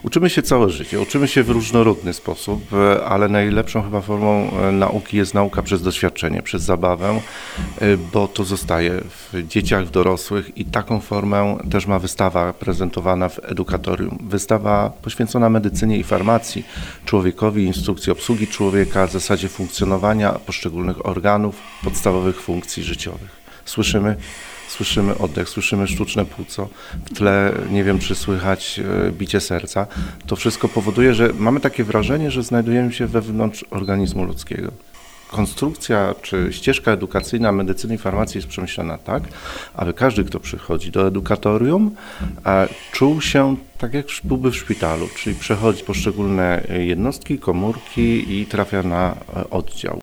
Uczymy się całe życie, uczymy się w różnorodny sposób, ale najlepszą chyba formą nauki jest nauka przez doświadczenie, przez zabawę, bo to zostaje w dzieciach, w dorosłych i taką formę też ma wystawa prezentowana w edukatorium. Wystawa poświęcona medycynie i farmacji, człowiekowi, instrukcji obsługi człowieka, zasadzie funkcjonowania poszczególnych organów, podstawowych funkcji życiowych. Słyszymy oddech, słyszymy sztuczne płuco, w tle nie wiem, czy słychać bicie serca. To wszystko powoduje, że mamy takie wrażenie, że znajdujemy się wewnątrz organizmu ludzkiego. Konstrukcja czy ścieżka edukacyjna medycyny i farmacji jest przemyślana tak, aby każdy, kto przychodzi do edukatorium, czuł się tak, jak byłby w szpitalu, czyli przechodzi poszczególne jednostki, komórki i trafia na oddział.